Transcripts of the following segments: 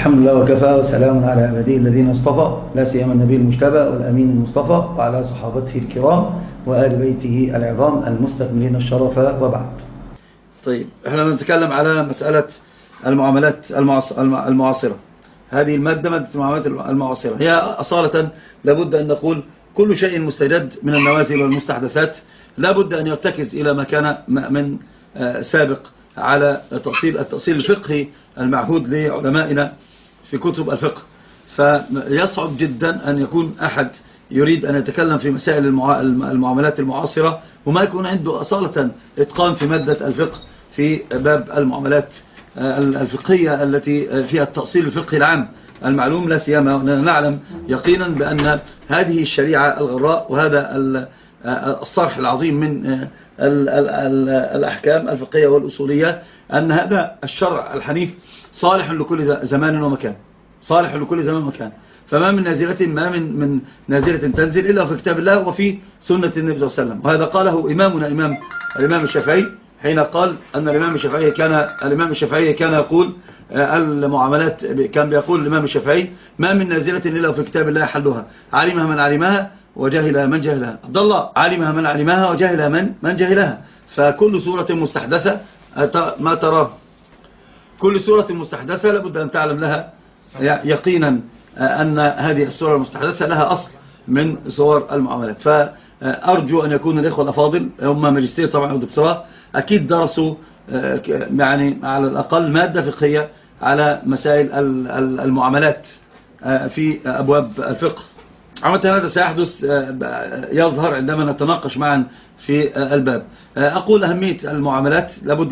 الحمد لله وكفى وسلام على عباده الذين اصطفى، لا سيما النبي المجتبى والأمين المصطفى وعلى صحابته الكرام وآل بيته العظام المستكملين الشرف، وبعد. طيب، احنا نتكلم على مسألة المعاملات المعاصرة. هذه مادة المعاملات المعاصرة هي أصالة لابد أن نقول كل شيء مستجد من النوازل والمستحدثات لابد أن يرتكز إلى ما كان من سابق على التأصيل الفقهي المعهود لعلمائنا في كتب الفقه. فيصعب جدا أن يكون أحد يريد أن يتكلم في مسائل المعاملات المعاصرة وما يكون عنده أصالة إتقان في مادة الفقه في باب المعاملات الفقهية التي فيها التأصيل الفقهي العام المعلوم، لا سيما نعلم يقينا بأن هذه الشريعة الغراء وهذا الصرح العظيم من الأحكام الفقهية والأصولية أن هذا الشرع الحنيف صالح لكل زمان ومكان، صالح لكل زمان ومكان. فما من نازلة من نازلة تنزل إلا في كتاب الله وفي سنة النبي صلى الله عليه وسلم. وهذا قاله إمامنا الإمام الشافعي حين قال أن الإمام الشافعي كان يقول المعاملات، كان بيقول الإمام الشافعي ما من نازلة إلا في كتاب الله حلها، علمها من علمها وجهلها من جهلها. عبد الله، علمها من علمها وجهلها من جهلها. فكل سورة مستحدثة ما تراه، كل سورة مستحدثة لابد أن تعلم لها يقينا أن هذه السورة المستحدثة لها أصل من صور المعاملات. فأرجو أن يكون الإخوة الأفاضل هم ماجستير طبعا ودكتوراه أكيد درسوا يعني على الأقل مادة فقهية على مسائل المعاملات في أبواب الفقه. عامة هذا سيحدث يظهر عندما نتناقش معا في الباب. أقول أهمية المعاملات لابد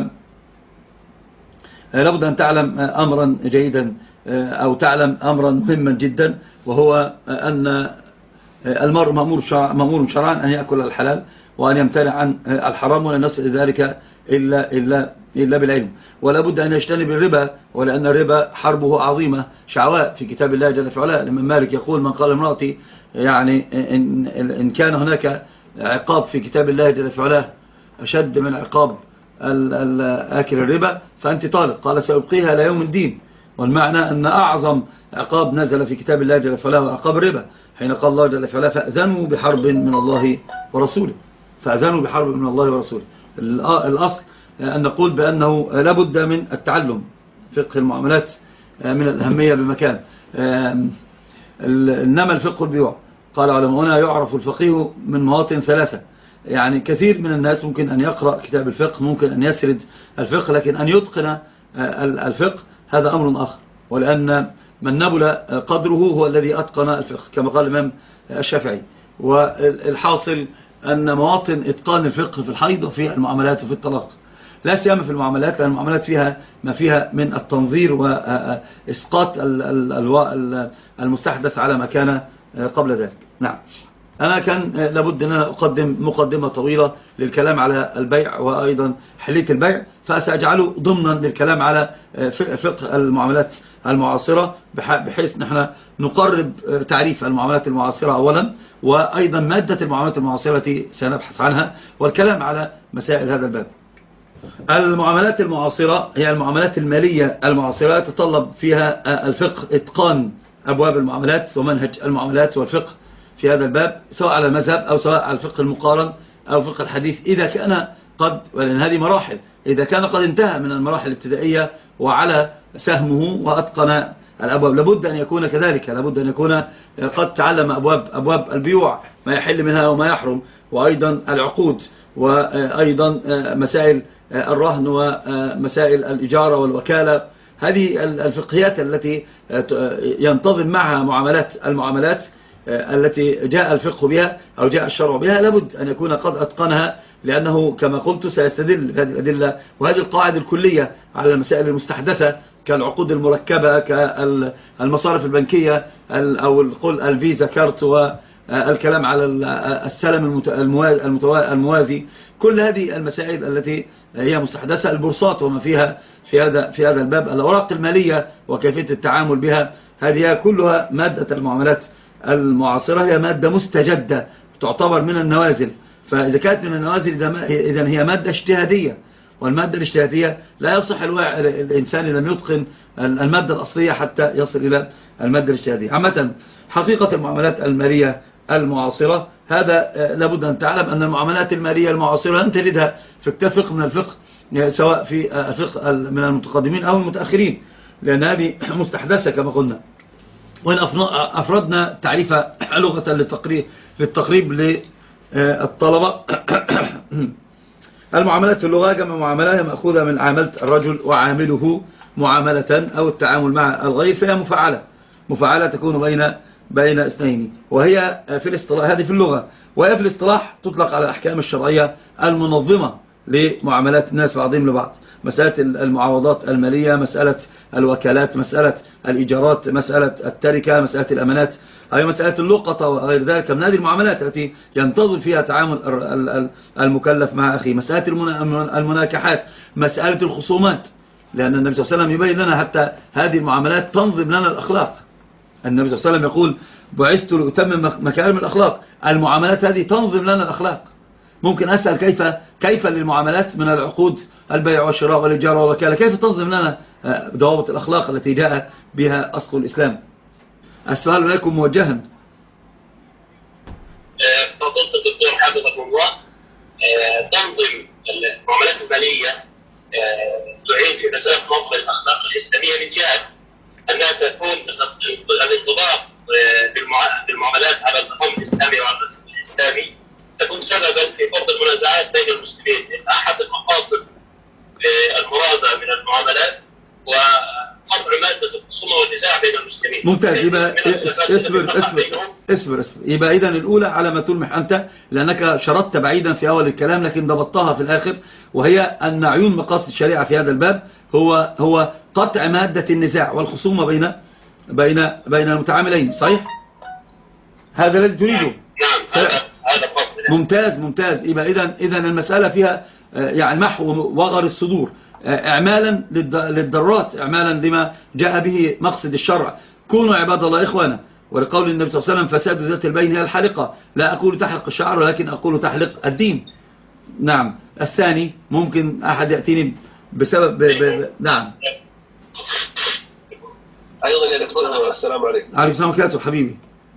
أن تعلم أمرا جيدا أو تعلم أمرا مهما جدا، وهو أن المرء مأمور شرعا أن يأكل الحلال وأن يمتنع عن الحرام، ولا يصل ذلك إلا بالعلم. ولا بد أن يجتنب الربا، ولأن الربا حربه عظيمة شعواء في كتاب الله جل وعلا. لما مالك يقول من قال امرأتي يعني إن كان هناك عقاب في كتاب الله جل وعلا أشد من عقاب آكل الربا فأنت طالق، قال سأبقيها إلى يوم الدين. والمعنى أن أعظم عقاب نزل في كتاب الله جل وعلا هو عقاب الربا، حين قال الله جل وعلا فأذنوا بحرب من الله ورسوله، فأذنوا بحرب من الله ورسوله. الأصل أن نقول بأنه لابد من التعلم فقه المعاملات من الأهمية بمكان. إنما الفقه البيوع قال علماؤنا يعرف الفقيه من مواطن ثلاثة. يعني كثير من الناس ممكن أن يقرأ كتاب الفقه، ممكن أن يسرد الفقه، لكن أن يتقن الفقه هذا أمر آخر. ولأن من نبل قدره هو الذي أتقن الفقه كما قال الإمام الشافعي. والحاصل أن مواطن إتقان الفقه في الحيض وفي المعاملات وفي الطلاق، لا سيما في المعاملات، لأن المعاملات فيها ما فيها من التنظير وإسقاط المستحدث على ما كان قبل ذلك. نعم، أنا كان لابد أن أقدم مقدمة طويلة للكلام على البيع وأيضا حلية البيع، فسأجعله ضمنا للكلام على فقه المعاملات المعاصرة، بحيث نحن نقرب تعريف المعاملات المعاصرة أولا، وأيضا مادة المعاملات المعاصرة التي سنبحث عنها، والكلام على مسائل هذا الباب. المعاملات المعاصرة هي المعاملات المالية المعاصرة، يتطلب فيها الفقه إتقان أبواب المعاملات ومنهج المعاملات والفقه في هذا الباب، سواء على المذهب أو سواء على الفقه المقارن أو فقه الحديث، إذا كان قد، ولأن هذه مراحل، إذا كان قد انتهى من المراحل الابتدائية وعلى سهمه وأتقن الأبواب. لابد أن يكون كذلك، لابد أن يكون قد تعلم أبواب البيوع ما يحل منها وما يحرم، وأيضا العقود، وأيضا مسائل الرهن ومسائل الإجارة والوكالة. هذه الفقهيات التي ينتظم معها المعاملات التي جاء الفقه بها أو جاء الشرع بها، لابد أن يكون قد أتقنها، لأنه كما قلت سيستدل بهذه الأدلة وهذه القواعد الكلية على المسائل المستحدثة كالعقود المركبة، كالمصارف البنكية أو الفيزا كارت، والكلام على السلم الموازي. كل هذه المسائل التي هي مستحدثة، البورصات وما فيها في هذا الباب، الأوراق المالية وكيفية التعامل بها، هذه كلها مادة المعاملات المعاصرة، هي مادة مستجدة تعتبر من النوازل. فإذا كانت من النوازل إذن هي مادة اجتهادية والمادة الاجتهادية لا يصح الإنسان لم يتقن المادة الأصلية حتى يصل إلى المادة الاجتهادية. عامة حقيقة المعاملات المالية المعاصرة، هذا لابد أن تعلم أن المعاملات المالية المعاصرة لن تجدها في كتاب فقه من الفقه، سواء في فقه من المتقدمين أو المتأخرين، لأن هذه مستحدثة كما قلنا. وإن أفردنا تعريف لغة للتقريب للطلبة المعاملات في اللغة جمع معاملة مأخوذة من عاملة الرجل وعامله معاملة أو التعامل مع الغير، فهي مفعلة تكون بين اثنين، وهي في الاصطلاح هذه في اللغة، وهي في الاصطلاح تطلق على الأحكام الشرعية المنظمة لمعاملات الناس بعضهم لبعض، مسألة المعاوضات المالية، مسألة الوكالات، مسألة الإيجارات، مسألة التركة، مسألة الأمانات، أي مسألة اللقطة وغير ذلك من هذه المعاملات التي ينتظر فيها تعامل المكلف مع أخيه، مسألة المناكحات، مسألة الخصومات، لأن النبي صلى الله عليه وسلم يبين لنا حتى هذه المعاملات تنظم لنا الأخلاق. النبي صلى الله عليه وسلم يقول بعثت لأتمم مكارم الأخلاق. المعاملات هذه تنظم لنا الأخلاق. ممكن أسأل كيف للمعاملات من العقود البيع والشراء والإجارة والوكالة، كيف تنظم لنا ضوابط الأخلاق التي جاء بها أصل الإسلام؟ السؤال لكم موجها. فضلت الدكتور حفظه الله، تنظم المعاملات المالية تعين في مسألة نظم الأخلاق الإسلامية من جهة أنها تكون الانطباق بالمعاملات على النظام الإسلامي وعلى الرسم الإسلامي تكون سببا في فرض المنازعات بين المسلمين. أحد المقاصد المرادة من المعاملات وقطع مادة الخصومة والنزاع بين المسلمين. ممتاز. يبقى اسبر. يبقى إذن الأولى على ما تلمح أنت، لأنك شرطت بعيدا في أول الكلام لكن ضبطتها في الآخر، وهي أن عيون مقاصد الشريعة في هذا الباب هو قطع مادة النزاع والخصومة بين المتعاملين. صحيح؟ هذا الذي تريده. نعم هذا قصد. ممتاز. يبقى إذن المسألة فيها يعني محو وغر الصدور، اعمالا للضرات، اعمالا لما جاء به مقصد الشرع. كونوا عباد الله إخوانا، ولقول النبي صلى الله عليه وسلم فساد ذات البين هي الحلقة، لا أقول تحلق الشعر ولكن أقول تحلق الدين. نعم. الثاني ممكن أحد يأتيني بسبب نعم. أيضا يا دكتور السلام عليكم. عليكم السلام وبركاته حبيبي.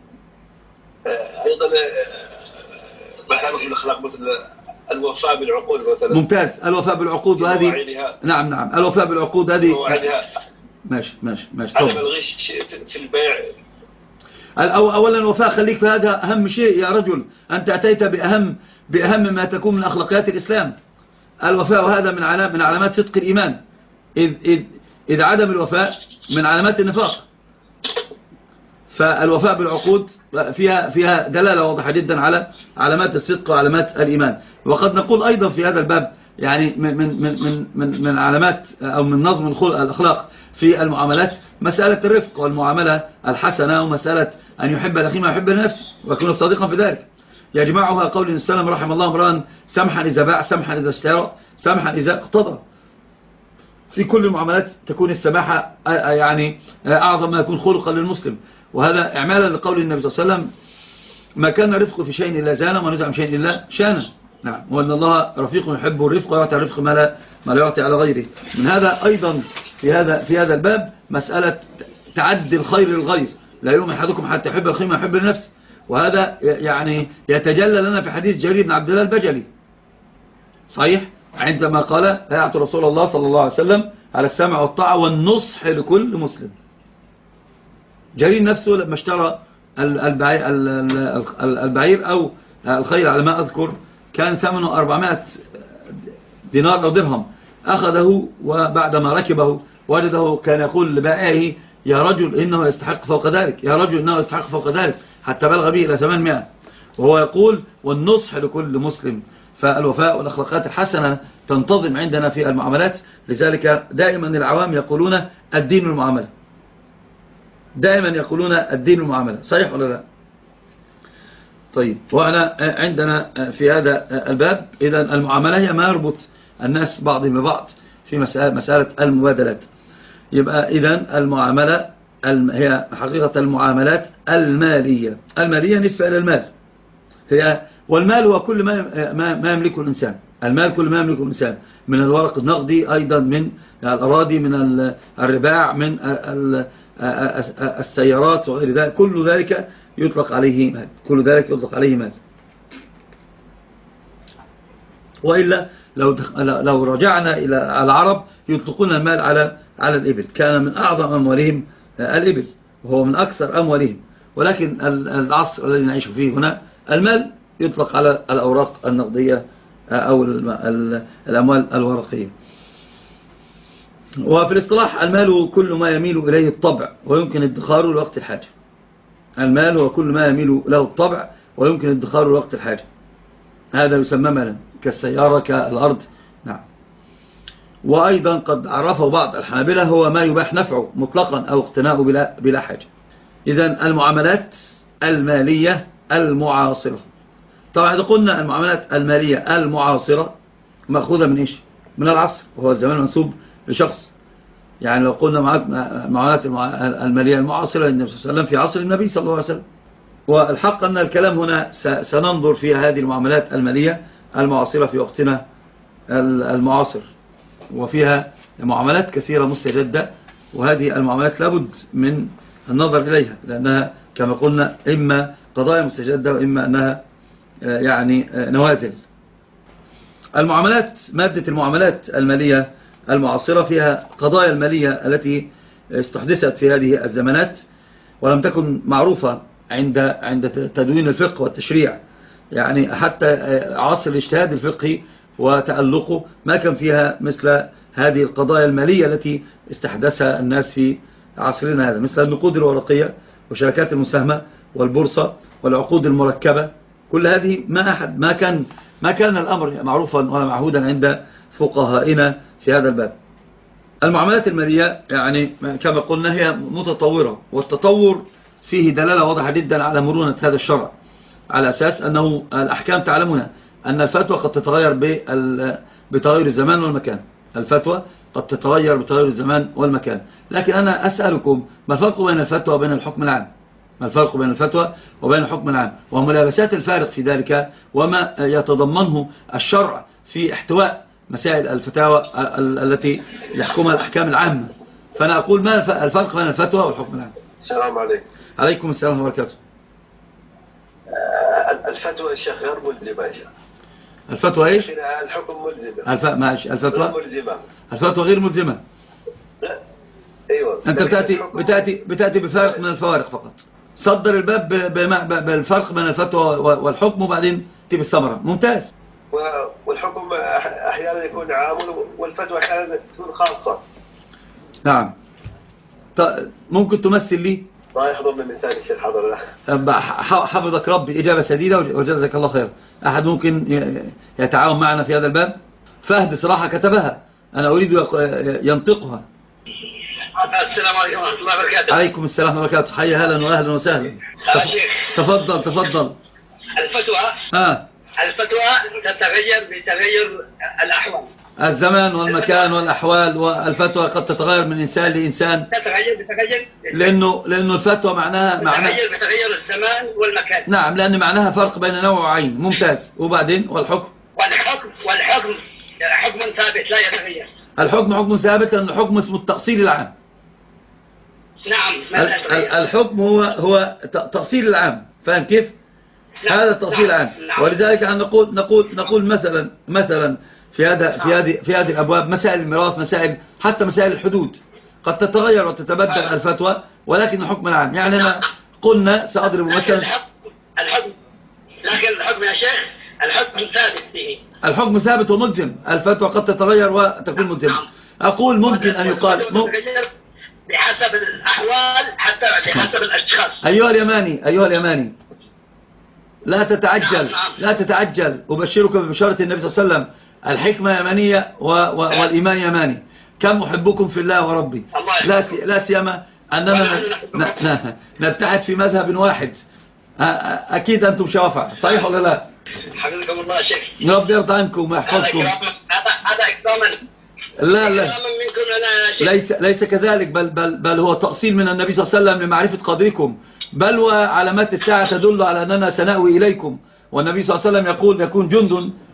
أيضا مكانه في الأخلاق مثل الوفاء بالعقود مثلا. ممتاز. الوفاء بالعقود، وهذه نعم الوفاء بالعقود هذه ماشي. عدم الغش في البيع. أولا الوفاء، خليك في هذا أهم شيء يا رجل، أنت أتيت بأهم ما تكون من أخلاقيات الإسلام، الوفاء، وهذا من علامات صدق الإيمان، إذ عدم الوفاء من علامات النفاق. فالوفاء بالعقود فيها دلالة واضحة جدا على علامات الصدق وعلامات الإيمان. وقد نقول أيضا في هذا الباب يعني من علامات أو من نظم الأخلاق في المعاملات مسألة الرفق والمعاملة الحسنة، ومسألة أن يحب الأخي ما يحب لنفسه ويكون صادقا في ذلك. يجمعها قول السلام رحم الله امرأ سمحا إذا باع، سمحا إذا اشترى، سمحا إذا اقتضى. في كل المعاملات تكون السماحة يعني أعظم ما يكون خلقا للمسلم، وهذا إعمالا لقول النبي صلى الله عليه وسلم ما كان رفق في شيء إلا زانه، وما نزع من شيء إلا شانه. نعم. وأن الله رفيق يحب الرفق ويعطي الرفق ما لا يعطي على غيره. من هذا أيضا في هذا الباب مسألة تعدي الخير للغير، لا يؤمن أحدكم حتى يحب الخير ما يحب لنفسه، وهذا يعني يتجلى لنا في حديث جرير بن عبد الله البجلي صحيح، عندما قال يعطي رسول الله صلى الله عليه وسلم على السمع والطاعة والنصح لكل مسلم. جرير نفسه لما اشترى البعير أو الخيل على ما أذكر كان ثمنه 400 دينار أو درهم، أخذه وبعدما ركبه وجده كان يقول لبائعه يا رجل إنه يستحق فوق ذلك، يا رجل إنه يستحق فوق ذلك، حتى بلغ به إلى 800. وهو يقول والنصح لكل مسلم. فالوفاء والأخلاقات الحسنة تنتظم عندنا في المعاملات. لذلك دائما العوام يقولون الدين المعاملة، دائما يقولون الدين المعاملة. صحيح ولا لا؟ طيب، وأنا عندنا في هذا الباب إذن المعاملة هي ما يربط الناس بعضهم ببعض في مسألة المبادلات. يبقى إذن المعاملة هي حقيقة المعاملات المالية نسبة إلى المال، والمال هو كل ما يملكه الإنسان. المال كل ما يملكه الإنسان من الورق النقدي، أيضا من الأراضي، من الرباع، من السيارات وغير ذلك، كل ذلك يطلق عليه مال، كل ذلك يطلق عليه مال. وإلا لو رجعنا إلى العرب يطلقون المال على الإبل، كان من أعظم أموالهم الإبل وهو من أكثر أموالهم، ولكن العصر الذي نعيش فيه هنا المال يطلق على الأوراق النقدية أو الأموال الورقية. وفي الاصطلاح المال كل ما يميل إليه الطبع ويمكن ادخاره لوقت الحاجة. المال هو كل ما يميل له الطبع ويمكن ادخاره لوقت الحاجة، هذا يسمى مالا، كالسيارة كالأرض. نعم. وأيضا قد عرفه بعض الحنابلة هو ما يباح نفعه مطلقا أو اقتناؤه بلا حاجة. إذن المعاملات المالية المعاصرة، طبعا إذا قلنا المعاملات المالية المعاصرة مأخوذة من إيش؟ من العصر، وهو الزمان منسوب لشخص. يعني لو قلنا معاملات المالية المعاصرة للنبي صلى الله عليه وسلم في عصر النبي صلى الله عليه وسلم. والحق أن الكلام هنا سننظر في هذه المعاملات المالية المعاصرة في وقتنا المعاصر، وفيها معاملات كثيرة مستجدة، وهذه المعاملات لابد من النظر إليها، لأنها كما قلنا إما قضايا مستجدة وإما أنها يعني نوازل. المعاملات، مادة المعاملات المالية المعاصرة فيها قضايا المالية التي استحدثت في هذه الزمانات ولم تكن معروفة عند تدوين الفقه والتشريع، يعني حتى عصر الاجتهاد الفقهي وتألقه ما كان فيها مثل هذه القضايا المالية التي استحدثها الناس في عصرنا هذا، مثل النقود الورقية وشركات المساهمة والبورصة والعقود المركبة. كل هذه ما كان الأمر معروفا ولا معهودا عند فقهائنا في هذا الباب. المعاملات المالية يعني كما قلنا هي متطورة، والتطور فيه دلالة واضحة جدا على مرونة هذا الشرع، على أساس أنه الأحكام تعلمون أن الفتوى قد تتغير بتغير الزمان والمكان. الفتوى قد تتغير بتغير الزمان والمكان، لكن أنا أسألكم ما الفرق بين الفتوى وبين الحكم العام؟ ما الفرق بين الفتوى وبين الحكم العام، وملابسات الفارق في ذلك، وما يتضمنه الشرع في احتواء مسائل الفتاوى التي يحكمها الأحكام العامة. فأنا أقول ما الفرق بين الفتوى والحكم العام؟ السلام عليكم. عليكم السلام وبركاته. الفتوى يا شيخ غير ملزمة يا شيخ. الفتوى ايش؟ الحكم ملزمة. ماشي. الفتوى ملزمة. الفتوى غير ملزمة. ايوه. انت بتأتي بفارق من الفوارق فقط. صدر الباب بالفرق بين الفتوى والحكم وبعدين تجيب الثمرة. ممتاز. والحكم احيانا يكون عام والفتوى احيانا تكون خاصة. نعم. ممكن تمثل لي؟ ما يحضرنا مثال الشيخ حضر. حفظك ربي، إجابة سديدة وجزاك الله خير. أحد ممكن يتعاون معنا في هذا الباب؟ فهد صراحة كتبها، أنا أريد ينطقها. السلام عليكم ورحمة الله وبركاته. عليكم السلام ورحمة الله وبركاته. حي أهلا وأهلا وسهلا. تفضل. الفتوى تتغير بتغير الأحوال، الزمان والمكان والأحوال، والفتوى قد تتغير من إنسان لإنسان. تتغير لأنه الفتوى معناها بتغير الزمان والمكان. نعم، لأن معناها فرق بين نوع وعين. ممتاز. وبعدين والحكم حكم ثابت لا يتغير. الحكم حكم ثابت، لأن الحكم اسمه التأصيل العام. نعم. الحكم هو تأصيل العام، فاهم كيف؟ نعم. هذا التأصيل العام. نعم. ولذلك نقول مثلا في هذه الأبواب، مسائل الميراث، حتى مسائل الحدود قد تتغير وتتبدل الفتوى، ولكن الحكم العام. يعني أنا قلنا سأضرب مثلا الحكم، لكن الحكم يا شيخ الحكم ثابت به. الحكم ثابت وملزم، الفتوى قد تتغير وتكون ملزمة. أقول ممكن أن يقال بحسب الأحوال، حتى بحسب الأشخاص. أيها اليماني لا تتعجل. أبشرك ببشارة النبي صلى الله عليه وسلم، الحكمة يمانية والإيمان يماني. كم أحبكم في الله وربي، لا سيما أننا نتحد في مذهب واحد. أكيد أنتم شوافع، صحيح ولا لا؟ حفظكم الله شيخ. رب يرضى عنكم ويحفظكم. هذا إكراما. لا ليس كذلك، بل هو تأصيل من النبي صلى الله عليه وسلم لمعرفة قدركم، بل وعلامات الساعة تدل على أننا سنأوي إليكم. والنبي صلى الله عليه وسلم يقول يكون جند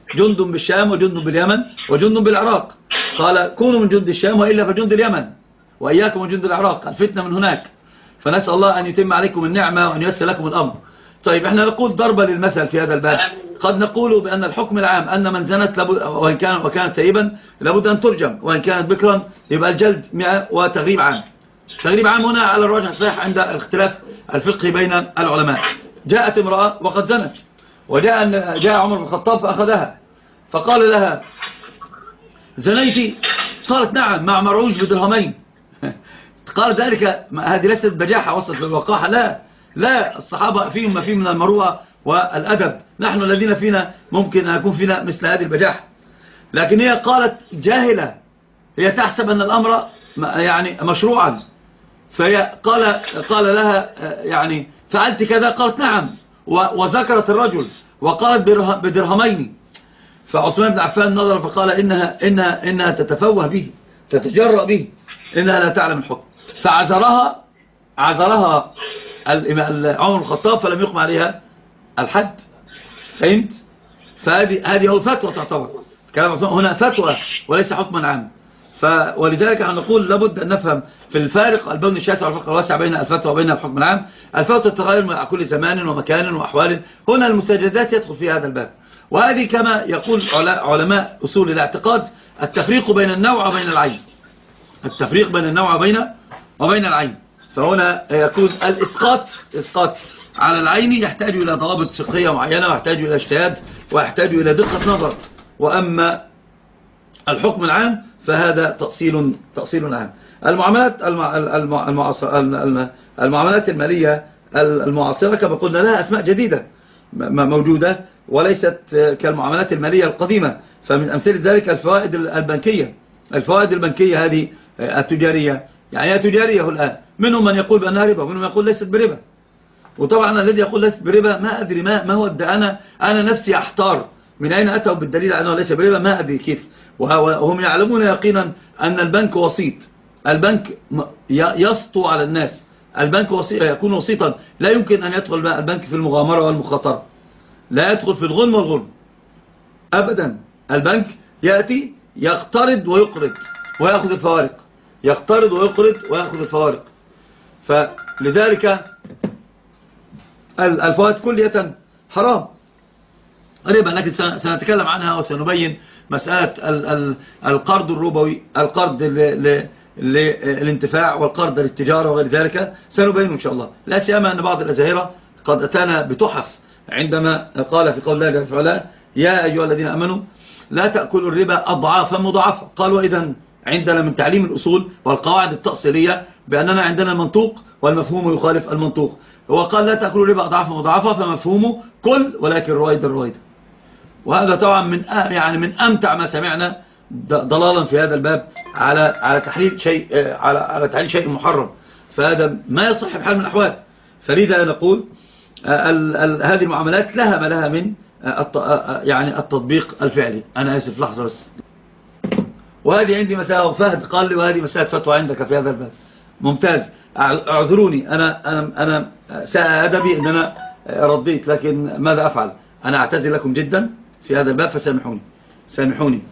جند بالشام وجند باليمن وجند بالعراق. قال كونوا من جند الشام وإلا فجند اليمن وإياكم من جند العراق، الفتنة من هناك. فنسأل الله أن يتم عليكم النعمة وأن ييسر لكم الأمر. طيب احنا نقول ضربة للمثل في هذا الباب، قد نقول بأن الحكم العام أن من زنت وكانت سيبا لابد أن ترجم، وإن كانت بكرا يبقى الجلد 100 وتغريب عام. تغريب عام هنا على الراجح الصحيح عند الاختلاف الفقهي بين العلماء. جاءت امرأة وقد زنت، جاء عمر بن الخطاب فأخذها فقال لها زنيتي؟ قالت نعم مع مرعوش بدرهمين. قال ذلك هذه ليست بجاحة وصلت للوقاحة، لا الصحابة فيهم ما فيه من المروءة والأدب، نحن الذين فينا ممكن أن يكون فينا مثل هذه البجاحة. لكن هي قالت جاهلة، هي تحسب أن الأمر يعني مشروعا، فهي قال لها يعني فعلت كذا؟ قالت نعم، وذكرت الرجل وقالت بدرهمين. فعثمان بن عفان نظر فقال إنها تتفوه به، تتجرأ به، إنها لا تعلم الحكم. فعذرها عمر بن الخطاب فلم يقم عليها الحد. فهمت؟ فهذه هو فتوى تعتبر، كلام هنا فتوى وليس حكما عام. ولذلك نقول لابد أن نفهم في الفارق البون الشاسع والفرق الواسع بين الفتوى وبين الحكم العام. الفتوى تتغير مع كل زمان ومكان وأحوال، هنا المستجدات يدخل في هذا الباب. وهذه كما يقول علماء أصول الاعتقاد التفريق بين النوع وبين العين، التفريق بين النوع وبين العين. فهنا يكون الإسقاط على العين يحتاج إلى ضوابط فقهية معينة، ويحتاج إلى اجتهاد، ويحتاج إلى دقة نظر. وأما الحكم العام فهذا تأصيل عام. المعاملات المالية المعاصرة كما قلنا لها أسماء جديدة موجودة وليست كالمعاملات المالية القديمة. فمن أمثلة ذلك الفوائد البنكية هذه التجارية، يعني هي تجارية الآن، منهم من يقول بأنها ربا ومنهم من يقول ليست بربا. وطبعا الذي يقول ليست بربا ما أدري ما هو أنا نفسي أحتار من أين أتوا بالدليل أنه ليس بربا، ما أدري كيف. وهم يعلمون يقينا أن البنك وسيط، البنك يسطو على الناس، البنك يكون وسيطا، لا يمكن أن يدخل البنك في المغامرة والمخاطرة، لا يدخل في الغنم والغرم أبدا. البنك يأتي يقترض ويقرض ويأخذ الفوارق، يقترض ويقرض ويأخذ الفوارق. فلذلك الفوائد كلية حرام ربا. لكن سنتكلم عنها وسنبين مسألة القرض الربوي، القرض للانتفاع والقرض للتجارة وغير ذلك سنبين إن شاء الله. لا سيما أن بعض الأزاهرة قد أتانا بتحف عندما قال في قول الله تعالى يا أيها الذين أمنوا لا تأكلوا الربا أضعافا مضاعفة. قالوا إذن عندنا من تعليم الأصول والقواعد التأصيلية بأننا عندنا المنطوق والمفهوم يخالف المنطوق. هو قال لا تأكلوا الربا أضعافا مضاعفة، فمفهومه كل ولكن رويدا. وهذا طبعا من أمتع ما سمعنا ضلالا في هذا الباب على تحليل شيء على تحليل شيء محرم. فهذا ما يصح بحال من الأحوال. فلذا نقول هذه المعاملات لها ما لها من يعني التطبيق الفعلي. أنا آسف لحظة بس. وهذه عندي مسألة، وفهد قال لي وهذه مسألة فتوى عندك في هذا الباب. ممتاز، اعذروني، أنا سأدبي أن أنا رديت، لكن ماذا أفعل؟ أنا أعتذر لكم جدا في هذا الباب، فسامحوني.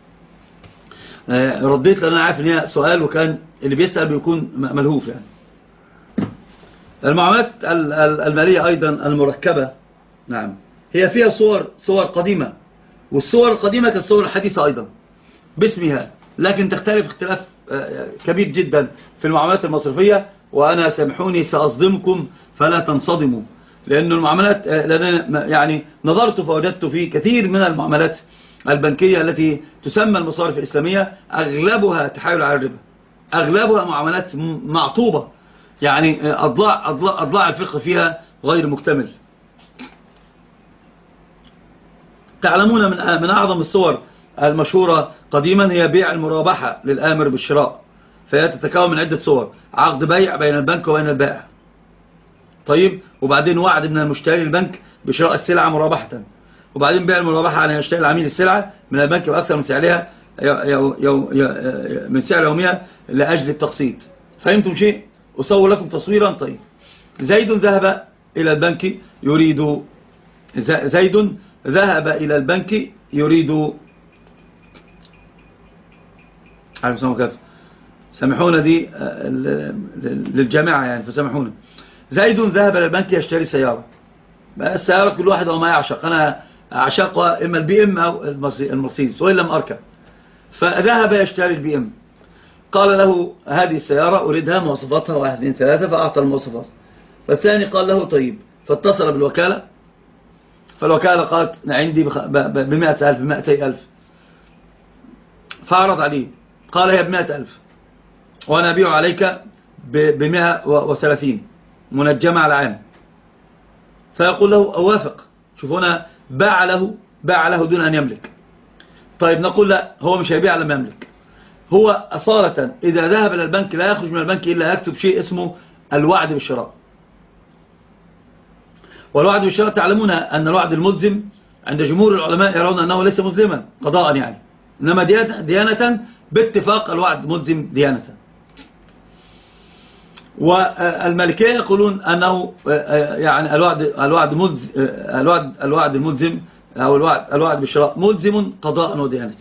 رديت لأن أنا عارف أن هي سؤال، وكان اللي بيسأل بيكون ملهوف. يعني المعاملات المالية أيضا المركبة، نعم، هي فيها صور قديمة، والصور القديمة كالصور الحديثة أيضا باسمها، لكن تختلف اختلاف كبير جدا في المعاملات المصرفية. وأنا سامحوني سأصدمكم فلا تنصدموا، لأن المعاملات يعني نظرت فوجدت في كثير من المعاملات البنكية التي تسمى المصارف الإسلامية أغلبها تحايل على الربا، أغلبها معاملات معطوبة، يعني أضلاع الفقه فيها غير مكتمل. تعلمون من أعظم الصور المشهورة قديما هي بيع المرابحة للآمر بالشراء، فهي تتكون من عدة صور: عقد بيع بين البنك وبين البائع، طيب، وبعدين وعد من المشتري للبنك بشراء السلعة مرابحة، وبعدين بيع المرابحة على يشتري العميل السلعة من البنك بأكثر من سعرها من سعر يوميها لأجل التقسيط. فهمتم شيء؟ أصور لكم تصويرا. طيب، زيد ذهب إلى البنك يريد ذهب إلى البنك يريد سامحونا دي للجماعة يعني، فسامحونا. زيد ذهب إلى البنك يشتري سيارة. السيارة كل واحد وما يعشق، أنا أعشقها إما البي ام أو المرسيدس وإن لم أركب. فذهب يشتري البي ام، قال له هذه السيارة أريدها مواصفاتها 1 2 3، فأعطى المواصفات. فالثاني قال له طيب، فاتصل بالوكالة، فالوكالة قالت عندي ب100,000 ب200,000. فعرض عليه قال هي ب100,000 وأنا أبيع عليك ب130 منجمة على عام. فيقول له أوافق. شوف هنا باع له دون أن يملك. طيب نقول لا، هو مش هيبيع لما يملك. هو أصالة إذا ذهب إلى البنك لا يخرج من البنك إلا يكتب شيء اسمه الوعد بالشراء. والوعد بالشراء تعلمون أن الوعد الملزم عند جمهور العلماء يرون أنه ليس ملزما قضاء يعني، إنما ديانة باتفاق الوعد ملزم ديانة. والمالكية يقولون أنه يعني الوعد الملزم أو الوعد بالشراء ملزم قضاء وديانة.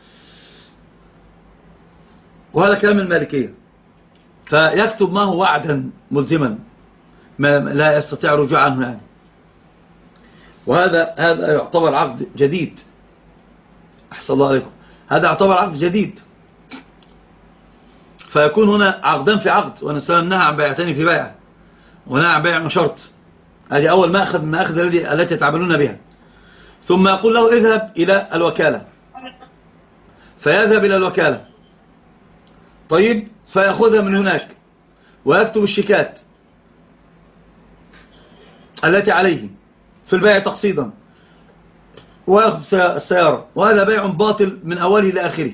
وهذا كلام المالكية. فيكتب ما هو وعدا ملزما ما لا يستطيع رجوع عنه يعني. وهذا يعتبر عقد جديد. أحسن الله عليكم. هذا يعتبر عقد جديد. فيكون هنا عقدان في عقد، ونسلم نهى عن بيعتين في بيعة، ونهى عن بيع شرط. هذه أول مأخذ التي تعملون بها. ثم يقول له اذهب إلى الوكالة، فيذهب إلى الوكالة. طيب، فيأخذها من هناك ويكتب الشيكات التي عليه في البيع تقسيطا، ويأخذ السيارة. وهذا بيع باطل من أوله إلى آخره.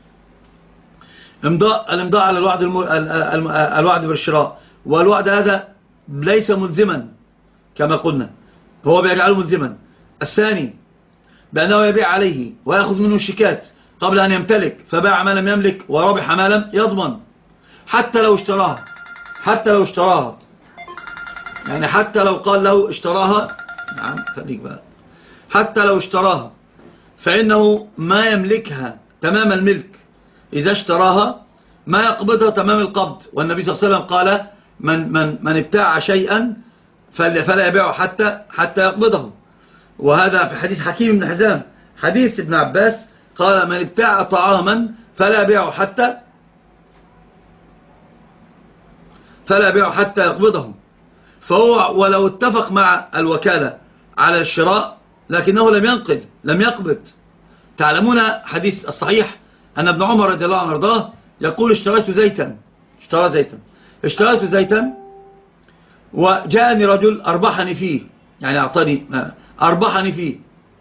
الامضاء على الوعد بالشراء، والوعد هذا ليس ملزما كما قلنا، هو بيجعله ملزما. الثاني بأنه يبيع عليه ويأخذ منه الشيكات قبل أن يمتلك، فباع ما لم يملك وربح ما لم يضمن. حتى لو اشتراها يعني، حتى لو قال له اشتراها، نعم خليك بقى، حتى لو اشتراها فإنه ما يملكها تمام الملك. إذا اشتراها ما يقبضها تمام القبض. والنبي صلى الله عليه وسلم قال من ابتاع شيئا فلا يبيعه حتى يقبضه. وهذا في حديث حكيم بن حزام. حديث ابن عباس قال من ابتاع طعاما فلا يبيعه حتى يقبضه. فهو ولو اتفق مع الوكالة على الشراء لكنه لم يقبض. تعلمون حديث الصحيح أن ابن عمر رضي الله عنه وارضاه يقول اشتريت زيتا وجاءني رجل أربحني فيه، يعني أربحني فيه،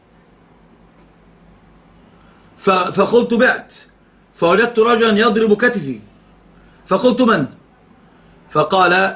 فقلت بعت، فوجدت رجلا يضرب كتفي، فقلت من؟ فقال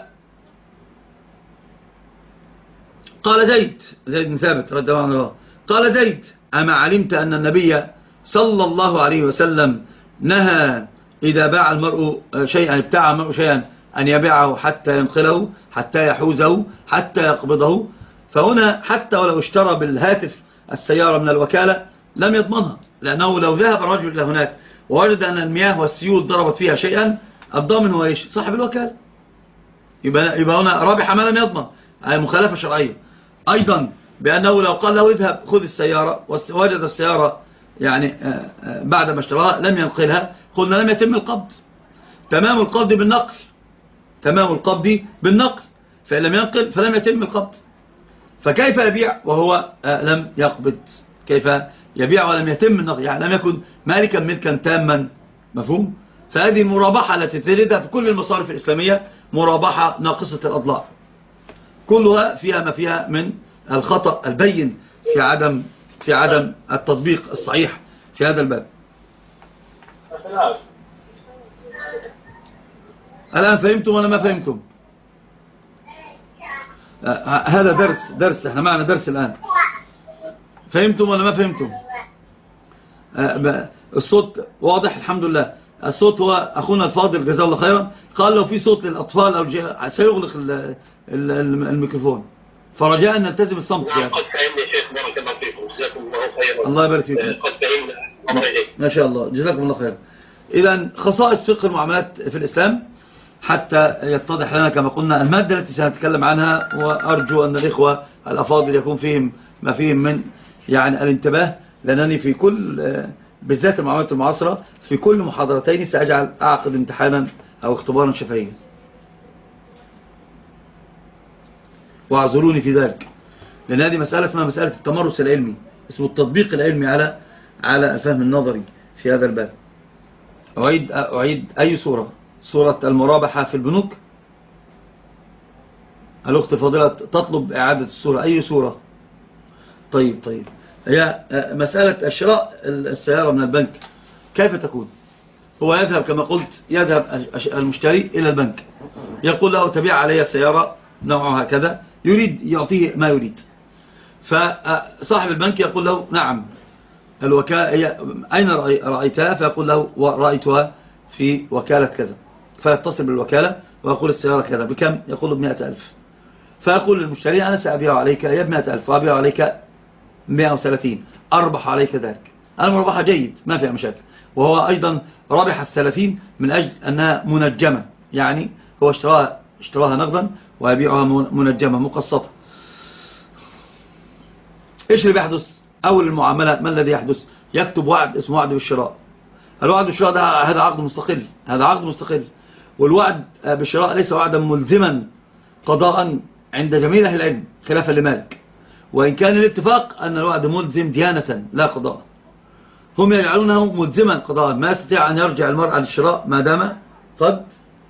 زيد بن ثابت رضي الله عنه. قال زيد: أما علمت أن النبي صلى الله عليه وسلم نهى إذا باع المرء شيئا، ابتاع المرء شيئا، أن يبيعه حتى ينقله، حتى يحوزه، حتى يقبضه. فهنا حتى ولو اشترى بالهاتف السيارة من الوكالة لم يضمنها، لأنه لو ذهب الرجل إلى هناك ووجد أن المياه والسيول ضربت فيها شيئا، الضامن هو إيش؟ صاحب الوكالة. يبقى هنا رابح ما لم يضمن، أي مخالفة شرعية. أيضا بأنه لو قال له اذهب خذ السيارة ووجد السيارة يعني بعد ما اشتراها لم ينقلها، قلنا لم يتم القبض. تمام القبض بالنقل، فإن لم ينقل فلم يتم القبض. فكيف يبيع وهو لم يقبض؟ كيف يبيع ولم يتم النقل؟ يعني لم يكن مالكا ملكا تاما. مفهوم؟ فهذه المرابحة التي تجدها في كل المصارف الإسلامية مرابحة ناقصة الأضلاع، كلها فيها ما فيها من الخطأ البين في عدم التطبيق الصحيح في هذا الباب. الآن فهمتم ولا ما فهمتم؟ هذا درس احنا معنا درس الآن. فهمتم ولا ما فهمتم؟ الصوت واضح الحمد لله. الصوت هو أخونا الفاضل جزاه الله خيرا قال لو في صوت للأطفال أو سيغلق الميكروفون، فرجاء أن نلتزم الصمت. نعم قد فهمني يا شيخ، بارك الله فيكم. جزاكم الله خيرا. الله يبارك فيكم. قد فهمنا ما شاء الله، جزاكم الله خيرا. إذا خصائص فقه المعاملات في الإسلام حتى يتضح لنا كما قلنا المادة التي سنتكلم عنها، وأرجو أن الإخوة الأفاضل يكون فيهم ما فيهم من يعني الانتباه، لأنني في كل بالذات المعاملات المعاصرة في كل محاضرتين سأجعل أعقد امتحانا أو اختبارا شفهيا، واعذروني في ذلك، لأن هذه مسألة اسمها مسألة التمرس العلمي، اسمه التطبيق العلمي على الفهم النظري في هذا الباب. أعيد أي صورة المرابحة في البنوك. الأخت الفاضلة تطلب إعادة الصورة. أي صورة؟ طيب هي مسألة شراء السيارة من البنك كيف تكون؟ هو يذهب كما قلت، يذهب المشتري إلى البنك يقول له تبيع علي السيارة نوعها كذا، يريد يعطيه ما يريد، فصاحب البنك يقول له نعم الوكالة أين رأيتها؟ فيقول له رأيتها في وكالة كذا، فيتصل بالوكالة ويقول السيارة كذا بكم؟ يقول له 100,000. فيقول للمشتري أنا سأبيع عليك يا 100,000 وأبيع عليك 130، أربح عليك ذلك. المربحة جيد ما فيها مشاكل، وهو أيضا ربح 30 من أجل أنها منجمة، يعني هو اشتراها نقدا ويبيعها منجمة مقسطة. إيش اللي بيحدث؟ أول المعاملة ما الذي يحدث؟ يكتب وعد اسمه وعد بالشراء. الوعد بالشراء ده هذا عقد مستقل، والوعد بالشراء ليس وعدا ملزما قضاء عند جميع أهل العلم خلافا لمالك، وإن كان الاتفاق أن الوعد ملزم ديانة لا قضاء، هم يجعلونه ملزما قضاء، ما يستطيع أن يرجع المرء عن الشراء ما دام قد